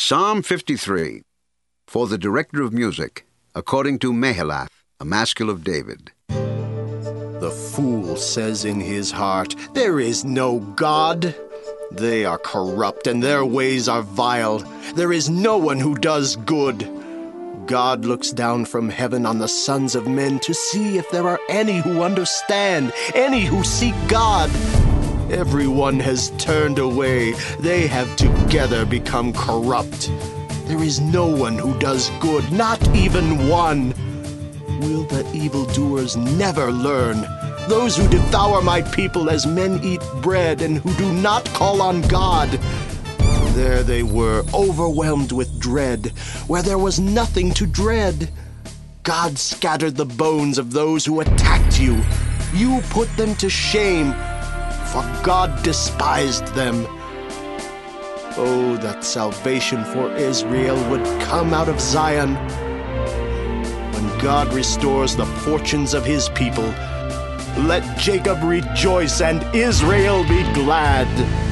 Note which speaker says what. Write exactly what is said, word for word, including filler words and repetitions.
Speaker 1: Psalm fifty-three, for the director of music, according to Mahalath, a maskil of David.
Speaker 2: The fool says in his heart, "There is no God." They are corrupt and their ways are vile. There is no one who does good. God looks down from heaven on the sons of men to see if there are any who understand, any who seek God. Everyone has turned away. They have together become corrupt. There is no one who does good, not even one. Will the evildoers never learn? Those who devour my people as men eat bread and who do not call on God. There they were, overwhelmed with dread, where there was nothing to dread. God scattered the bones of those who attacked you. You put them to shame, for God despised them. Oh, that salvation for Israel would come out of Zion. When God restores the fortunes of his people, let Jacob rejoice and Israel be glad.